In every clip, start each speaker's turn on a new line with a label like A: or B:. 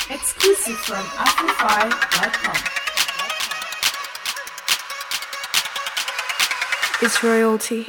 A: Exclusive from Amplify.com.
B: It's royalty.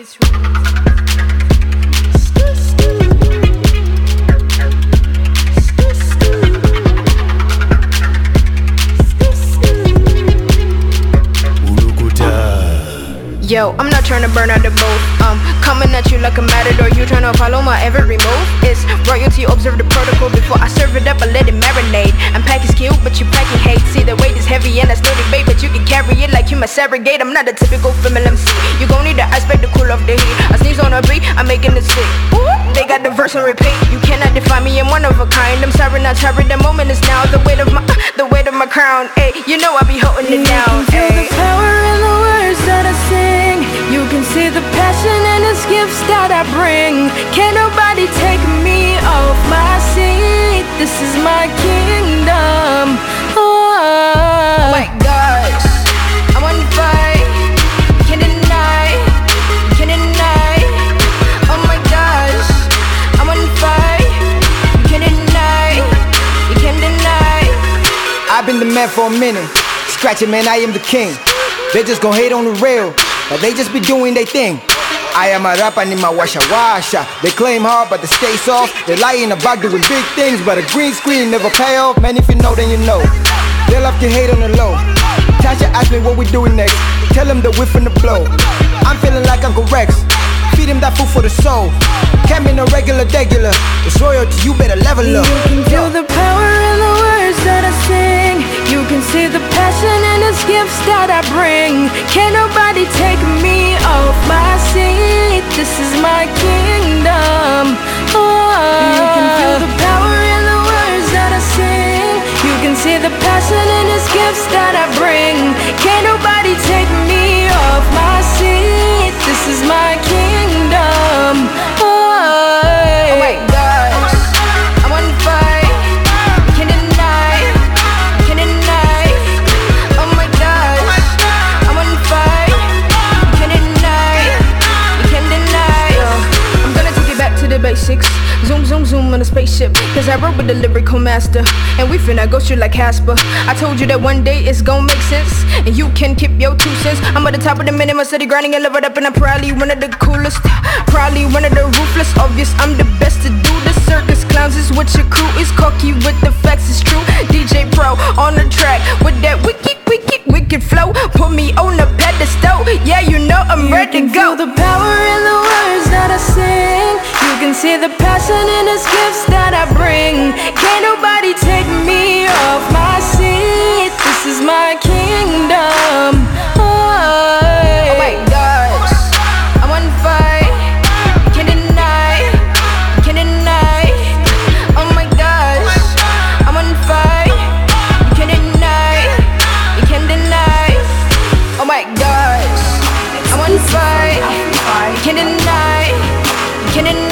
B: Yo, I'm not tryna burn out the boat. Coming at you like a matador. You tryna follow my every move. It's royalty, observe the protocol. Before I serve it up, I let it marinate. I'm packing skill, but you packing hate. See, the weight is heavy and that's no debate, but you can carry it like you my surrogate. I'm not a typical female MC. You gon' need the ice pack to cool off the heat. I sneeze on a beat, I'm making it sick. They got the verse on repeat. You cannot define me, I'm one of a kind. I'm sorry, not sorry, the moment is now. The weight of my crown. Ay, you know I be holding it down.
C: You can feel the power in the words that I sing. You can see the passion and the gifts that I bring. Can't nobody take me off my seat. This is my kingdom.
B: Oh my gosh, I'm on fire. Can't deny, can't deny. Oh my gosh, I'm on fire. Can't deny, you can't deny.
D: I've been the man for a minute. Scratch it, man, I am the king. They just gon' hate on the real, but they just be doing their thing. I am a rapper, need my washa washa. They claim hard, but they stay soft. They lying about doing big things, but a green screen never pay off. Man, if you know, then you know. They love to hate on the low. Tasha asked me what we doing next. Tell them the whiff and the blow. I'm feeling like Uncle Rex. Feed him that food for the soul. Can't be no regular. It's royalty, you better level up.
C: You can feel the power in the words that I sing. You can see the passion and the gifts that I bring. Can't nobody take me off my seat. This is my kingdom. You can feel the power in the words that I sing. You can see the passion and the gifts that I bring. Can't nobody take me off my seat. This is my kingdom.
B: Oh my gosh, I'm on fire. Can't deny, can't deny. Oh my gosh, I'm on fire. Can't deny, you can't deny. I'm gonna take it back to the basics. Zoom, zoom, zoom on a spaceship. Cause I wrote with the lyrical master, and we finna go straight like Casper. I told you that one day it's gon' make sense, and you can keep your 2 cents. I'm at the top of the minimum, city grinding and live it up, and I'm probably one of the coolest, probably one of the ruthless. Obvious, I'm the best to do the circus. Clowns is what your crew is, cocky with the facts, it's true. DJ Pro on the track with that wicked flow. Put me on the pedestal, yeah, you know I'm ready to go.
C: You can feel the power in the words that I sing. You can see the passion in the gifts that I bring. Can't nobody take me off my seat. This is my kingdom.
B: Oh my gosh, I'm on fire. Can't deny, can't deny. Oh my gosh, I'm on fire. You can't deny, you can't deny. Oh my gosh, I'm on fire. You can't deny, you can't deny.